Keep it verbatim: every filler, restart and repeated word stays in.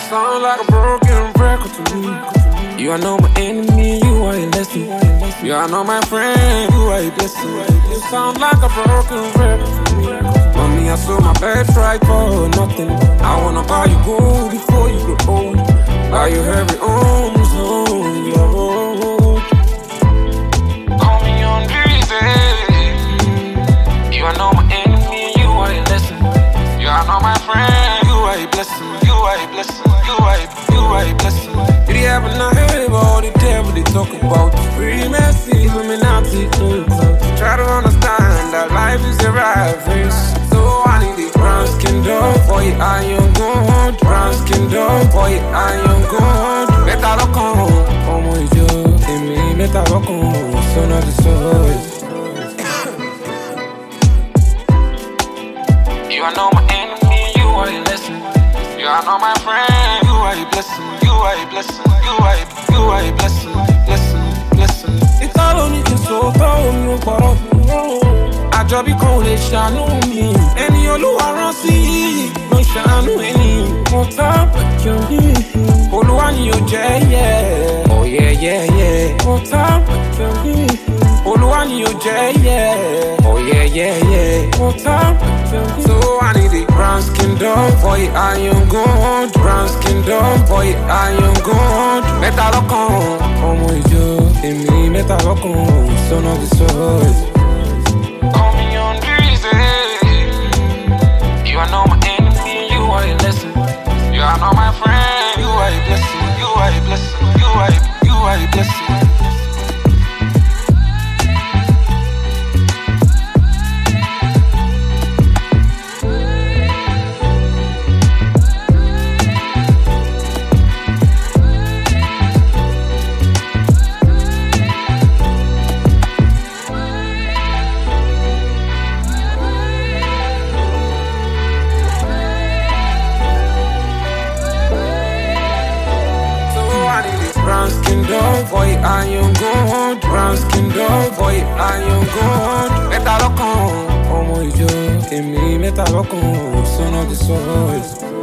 sound like a broken record to me. You are not my enemy, you are a lesson. You are not my friend, you are a blessing. You sound like a broken record to me. Mommy, I sold my birthright for nothing. I wanna buy you gold before you grow old. Buy you every home, home, your road. Call me on greasy. You are not my enemy, you are a lesson. You are not my friend, you are a blessing. You are a blessing, you are a, you are a blessing. Did you ever not heard about the devil they talk about? Free mercy, Illuminati, mm-hmm. Try to understand that life is a rat race. So I need a brown skin dog for your iron gold. Brown skin dog for your iron gold. Better look on, oh my God, they mean better look on, son of the soul. You are not my enemy, you are a lesson. You are not my friend, you are a blessing. You are a blessing, you are a, you are a blessing, blessing, blessing. It's all on you, so tell me you for us. Àjọbí kan ò lè ṣàánú mi. Ẹni Olúwa rán sí ló ṣàánú ẹni. Mo tá pẹ̀jọ ní. Olúwa ni yóò jẹ́ yẹ́. Oh yeah, yeah, yeah. Mo tá pẹ̀jọ ní. Olúwa ni yóò jẹ́ yẹ́. Oh yeah, yeah, yeah. Mo tá pẹ̀jọ ní. So I need a brown skin dog for your iron gold. Brown skin dog for your iron gold. Mẹ́ta lọ́kàn, ọmọ ìjọ. Èmi mẹ́ta lọ́kàn, son of the soul. Call me on greasy. You are not my enemy, you are a lesson. You are not my friend, you are a blessing. You are a blessing, you are a, you are a blessing. Brown skin dog for your iron gold. Brown skin dog for your iron gold. Mẹ́ta lọ́kàn, ọmọ ìjọ. Èmi mẹ́ta lọ́kàn, son of the soul.